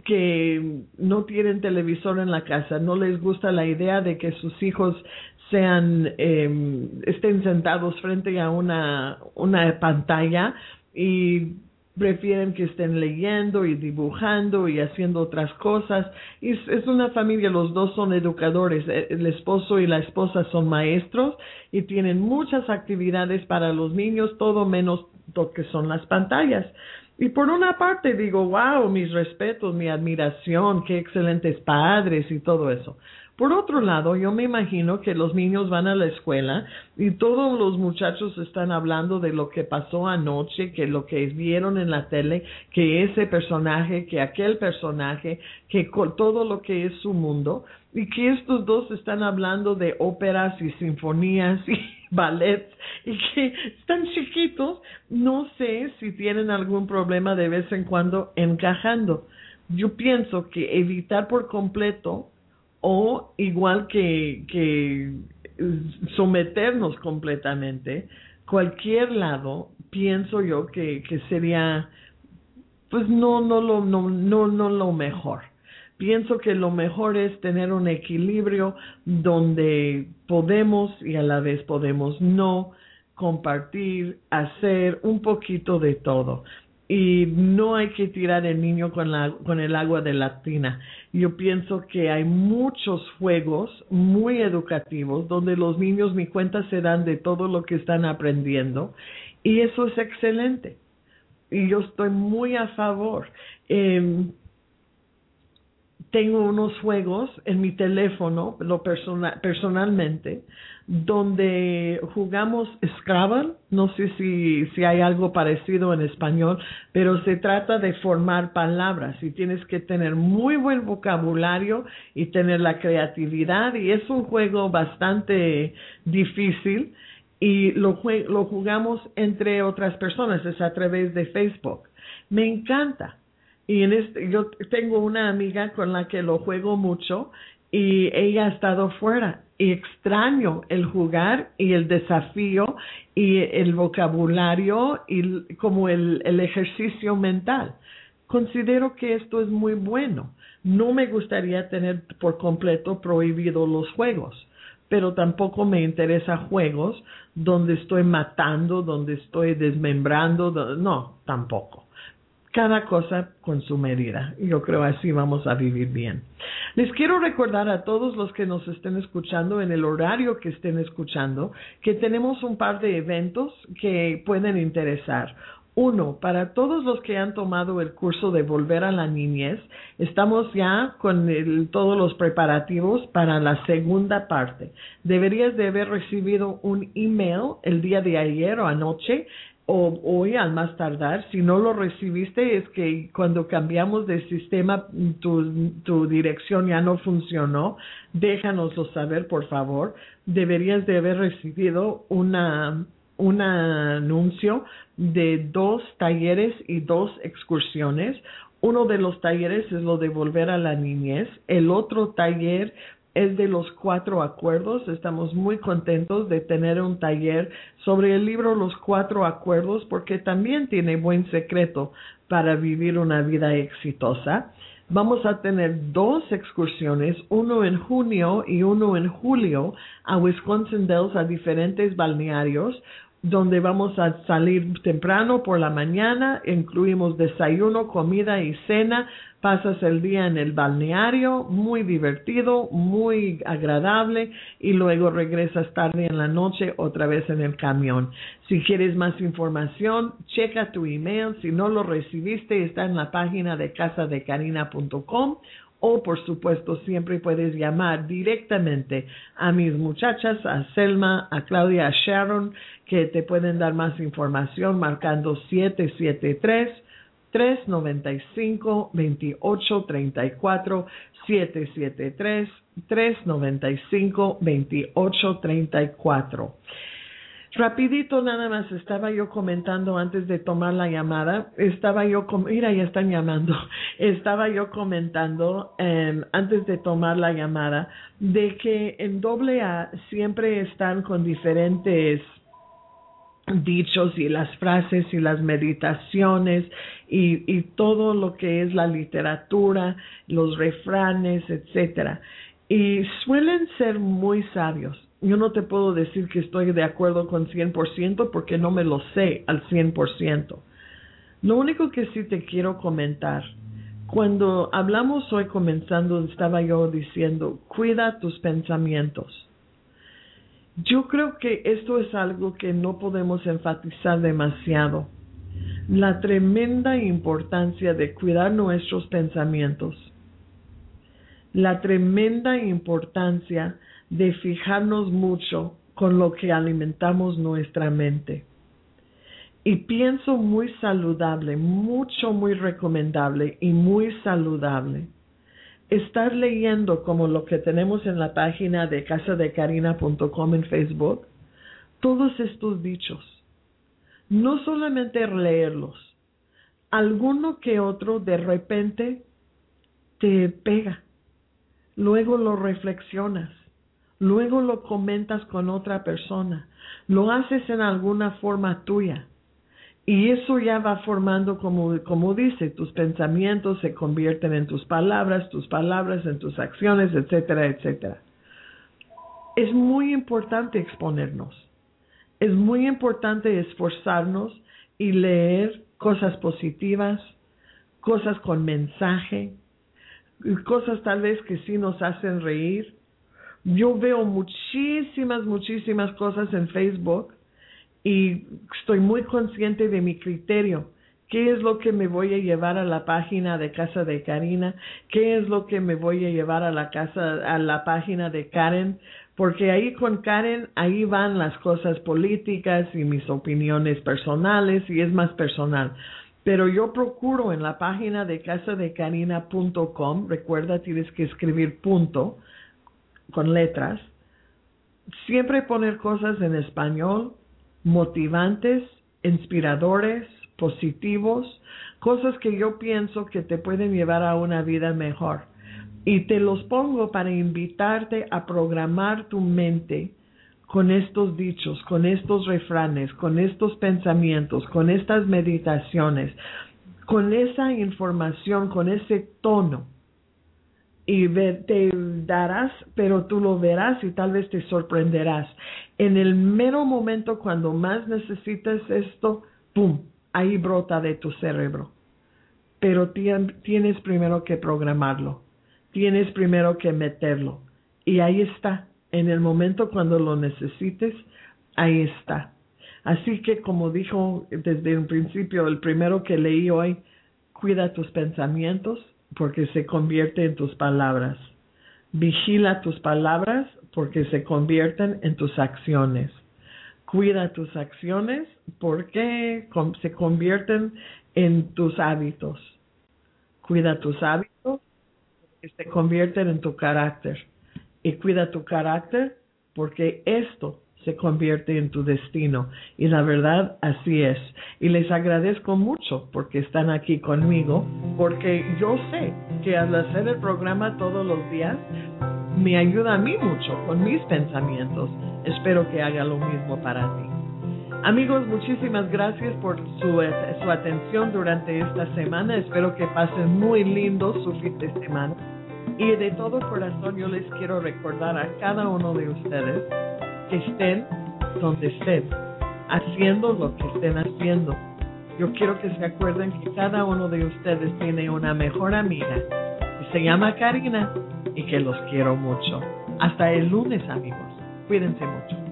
que no tienen televisor en la casa, no les gusta la idea de que sus hijos sean eh, estén sentados frente a una una pantalla y prefieren que estén leyendo y dibujando y haciendo otras cosas. Y es, es una familia, los dos son educadores, el esposo y la esposa son maestros y tienen muchas actividades para los niños, todo menos lo que son las pantallas. Y por una parte digo, wow, mis respetos, mi admiración, qué excelentes padres y todo eso. Por otro lado, yo me imagino que los niños van a la escuela y todos los muchachos están hablando de lo que pasó anoche, que lo que vieron en la tele, que ese personaje, que aquel personaje, que con todo lo que es su mundo, y que estos dos están hablando de óperas y sinfonías y ballets, y que están chiquitos, no sé si tienen algún problema de vez en cuando encajando. Yo pienso que evitar por completo o igual que, que someternos completamente, cualquier lado, pienso yo que, que sería, pues no, no lo, no, no, no lo mejor. Pienso que lo mejor es tener un equilibrio donde podemos y a la vez podemos no compartir, hacer un poquito de todo. Y no hay que tirar el niño con, la, con el agua de la tina. Yo pienso que hay muchos juegos muy educativos donde los niños ni cuenta se dan de todo lo que están aprendiendo. Y eso es excelente. Y yo estoy muy a favor. Eh, tengo unos juegos en mi teléfono, lo persona, personalmente, donde jugamos Scrabble, no sé si, si hay algo parecido en español, pero se trata de formar palabras y tienes que tener muy buen vocabulario y tener la creatividad, y es un juego bastante difícil y lo, lo jugamos entre otras personas, es a través de Facebook. Me encanta. Y en este, yo tengo una amiga con la que lo juego mucho y ella ha estado fuera y extraño el jugar y el desafío y el vocabulario y como el, el ejercicio mental. Considero que esto es muy bueno. No me gustaría tener por completo prohibido los juegos, pero tampoco me interesa juegos donde estoy matando, donde estoy desmembrando, donde, no, tampoco. Cada cosa con su medida. Yo creo así vamos a vivir bien. Les quiero recordar a todos los que nos estén escuchando en el horario que estén escuchando que tenemos un par de eventos que pueden interesar. Uno, para todos los que han tomado el curso de Volver a la Niñez, estamos ya con el, todos los preparativos para la segunda parte. Deberías de haber recibido un email el día de ayer o anoche o hoy al más tardar. Si no lo recibiste, es que cuando cambiamos de sistema tu, tu dirección ya no funcionó. Déjanoslo saber, por favor. Deberías de haber recibido una un anuncio de dos talleres y dos excursiones. Uno de los talleres es lo de Volver a la Niñez. El otro taller es de los cuatro acuerdos. Estamos muy contentos de tener un taller sobre el libro Los Cuatro Acuerdos, porque también tiene buen secreto para vivir una vida exitosa. Vamos a tener dos excursiones, uno en junio y uno en julio, a Wisconsin Dells, a diferentes balnearios, donde vamos a salir temprano por la mañana. Incluimos desayuno, comida y cena. Pasas el día en el balneario, muy divertido, muy agradable, y luego regresas tarde en la noche otra vez en el camión. Si quieres más información, checa tu email. Si no lo recibiste, está en la página de casa de karina punto com. O, por supuesto, siempre puedes llamar directamente a mis muchachas, a Selma, a Claudia, a Sharon, que te pueden dar más información marcando siete siete tres, tres nueve cinco, dos ocho tres cuatro, siete siete tres, tres nueve cinco, dos ocho tres cuatro. Rapidito nada más, estaba yo comentando antes de tomar la llamada, estaba yo, com- mira, ya están llamando, estaba yo comentando eh, antes de tomar la llamada de que en doble A siempre están con diferentes dichos y las frases y las meditaciones y, y todo lo que es la literatura, los refranes, etcétera. Y suelen ser muy sabios. Yo no te puedo decir que estoy de acuerdo con cien por ciento porque no me lo sé al cien por ciento. Lo único que sí te quiero comentar, cuando hablamos hoy comenzando, estaba yo diciendo, cuida tus pensamientos. Yo creo que esto es algo que no podemos enfatizar demasiado. La tremenda importancia de cuidar nuestros pensamientos. La tremenda importancia de fijarnos mucho con lo que alimentamos nuestra mente. Y pienso muy saludable, mucho, muy recomendable y muy saludable estar leyendo como lo que tenemos en la página de casa de karina punto com en Facebook, todos estos dichos. No solamente leerlos, alguno que otro de repente te pega, luego lo reflexionas, luego lo comentas con otra persona, lo haces en alguna forma tuya. Y eso ya va formando, como, como dice, tus pensamientos se convierten en tus palabras, tus palabras en tus acciones, etcétera, etcétera. Es muy importante exponernos. Es muy importante esforzarnos y leer cosas positivas, cosas con mensaje, cosas tal vez que sí nos hacen reír. Yo veo muchísimas, muchísimas cosas en Facebook y estoy muy consciente de mi criterio. ¿Qué es lo que me voy a llevar a la página de Casa de Karina? ¿Qué es lo que me voy a llevar a la casa, a la página de Karen? Porque ahí con Karen, ahí van las cosas políticas y mis opiniones personales y es más personal. Pero yo procuro en la página de casa de karina punto com, recuerda, tienes que escribir punto con letras, siempre poner cosas en español, motivantes, inspiradores, positivos, cosas que yo pienso que te pueden llevar a una vida mejor. Y te los pongo para invitarte a programar tu mente con estos dichos, con estos refranes, con estos pensamientos, con estas meditaciones, con esa información, con ese tono. Y te darás, pero tú lo verás y tal vez te sorprenderás. En el mero momento cuando más necesitas esto, ¡pum!, ahí brota de tu cerebro. Pero tienes primero que programarlo. Tienes primero que meterlo. Y ahí está. En el momento cuando lo necesites, ahí está. Así que como dijo desde un principio, el primero que leí hoy, cuida tus pensamientos, porque se convierte en tus palabras. Vigila tus palabras porque se convierten en tus acciones. Cuida tus acciones porque se convierten en tus hábitos. Cuida tus hábitos porque se convierten en tu carácter. Y cuida tu carácter porque esto se convierte en tu destino. Y la verdad, así es. Y les agradezco mucho porque están aquí conmigo, porque yo sé que al hacer el programa todos los días, me ayuda a mí mucho con mis pensamientos. Espero que haga lo mismo para ti. Amigos, muchísimas gracias por su, su atención durante esta semana. Espero que pasen muy lindo su fin de semana. Y de todo corazón yo les quiero recordar a cada uno de ustedes que estén donde estén, haciendo lo que estén haciendo. Yo quiero que se acuerden que cada uno de ustedes tiene una mejor amiga que se llama Karina y que los quiero mucho. Hasta el lunes, amigos. Cuídense mucho.